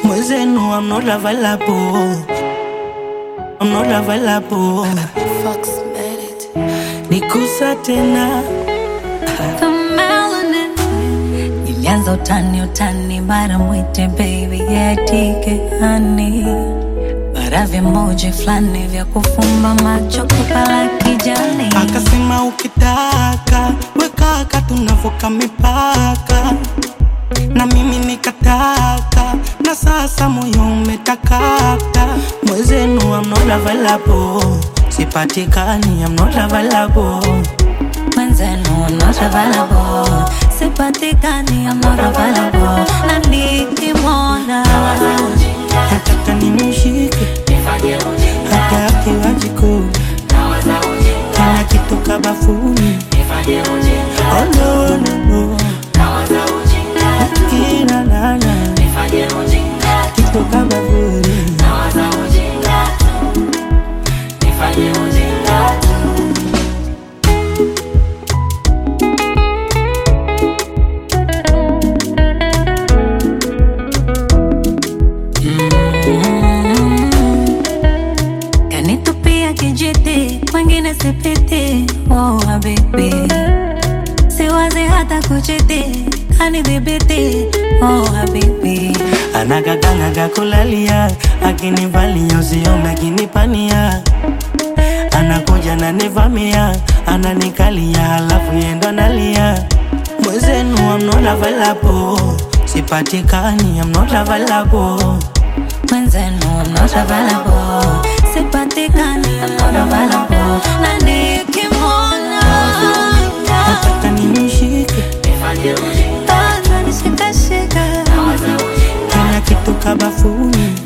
Mwezenu, I'm not available. I'm not available. Fox made it. Nikusa tena. The melanin. Nilianza utani mara mwite baby yetike honey. Mara vimoji flani vya kufumba macho kupala kijani. Akasema ukitaka wekaka tunavuka mipaka. Na mimi nikataka, na sasa moyo umetakata. Mwezenu, I'm not available. Sipatikani, I'm not available. Mwenzenu, I'm not available. Sipatikani, I'm not available. Na nikimwona nataka nimshike, hata akiwa jikoni, kila kitu kabafuni. Oh no, no, no. Kila nana kitu kabafuni. Kanitupia kijiti, kwengine sipiti. Oh habibi, siwazi hata kuchiti. Kanidhibiti, oh habibi. Anagaganaga kulalia, akinivalia usiona akinipania. Anakuja ananivamia, ananikalia halafu yendo analia. Mwezenu, I'm not available. Sipatikani, I'm not available. Mwenzenu, I'm not available. Sipatikani, I'm not available. Na nikimwona nataka nimshike, nishikashika. kila kitu kabafuni.